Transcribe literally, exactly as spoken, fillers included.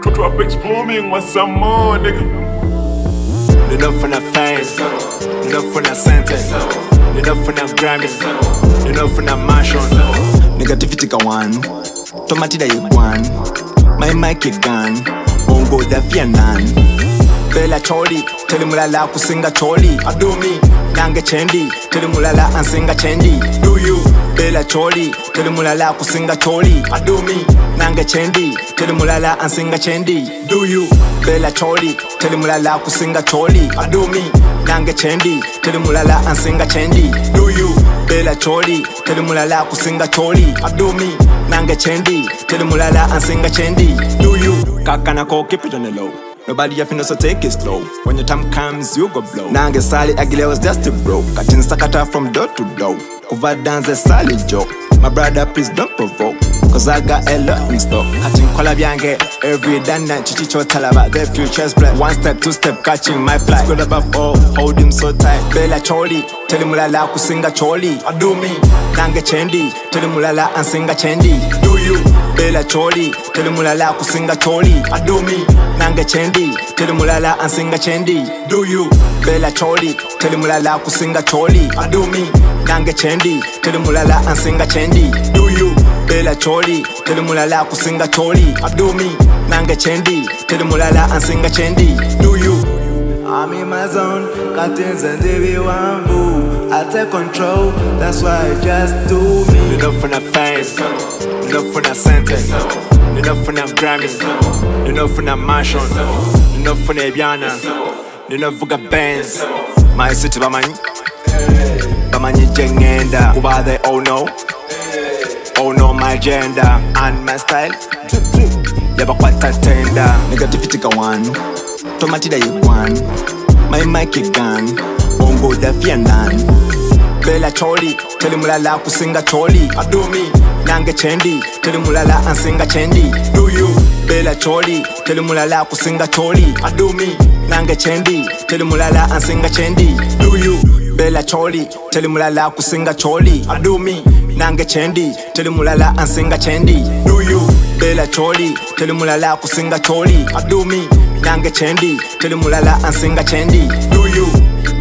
Drop exploding with some more, nigga. Enough for the fans, enough for the sentence, enough for the Grammys, enough for the mansion. Negativity ka one, tomatida you one, my mic is gone, ongo da fianan. Bella choli, tell him la kusinga choli, ado me, nanga chendi, tell him la and singa chendi, do you? Bella choli, tell him la kusinga choli, ado me, nanga chendi, tell him la and singa chendi, do you? Bella choli, tell him la kusinga choli, ado me, nanga chendi, tell him la and singa chendi, do you? Bella choli, tell him la kusinga choli, ado me, nanga chendi, tell him la and singa chendi, do you? Kakana ko keep it on the low. Nobody have so take it slow. When your time comes, you go blow. Nange sali agile was just a bro. Cutting sakata from door to door. Over dance a solid joke. My brother, please don't provoke. Cause I got a lot in stock. Catching kola biange every day night. Chichicho tell about their future's black. One step, two step, catching my flight. Good above all, hold him so tight. Bella choli, tell him la la kusinga choli. I do me, nange chendi. Tell him la la and singa chendi. Do you? Bella choli, tell him la la kusinga choli. I do me, nange chendi. Tell him la la and singa chendi. Do you? Bella choli, tell him la la kusinga choli. I do me, nange chendi. Tell him la la and singa chendi. Do you? Bella choli, tell him la la kusinga choli. I do me, nange chendi. Tell him la la and singa chendi. Do you? I'm in my zone, curtains and T V one boo. I take control, that's why I just do me. Enough for the fans, enough for the sentence, enough for the Grammys, enough for the mansion, enough for the Biana, enough for the bands. My city Bamani, Bamani Jengenda, Kuba they all know, all know my gender and my style. Yaba kwata tender, negativity ka one, tomatida you one, my mic is gone, ongo da fianan. Bella choli, tell him la la kusinga choli, I do me, nanga chendi, tell him la la and singa chendi, do you? Bella choli, tell him la la kusinga choli, I do me, nanga chendi, tell him la la and singa chendi, do you? Bella choli, tell him la la kusinga choli, I do me, nanga chendi, tell him la la and singa chendi, do you? Bella choli, tell him la la kusinga choli, I do me, nanga chendi, tell him la la and singa chendi, do you?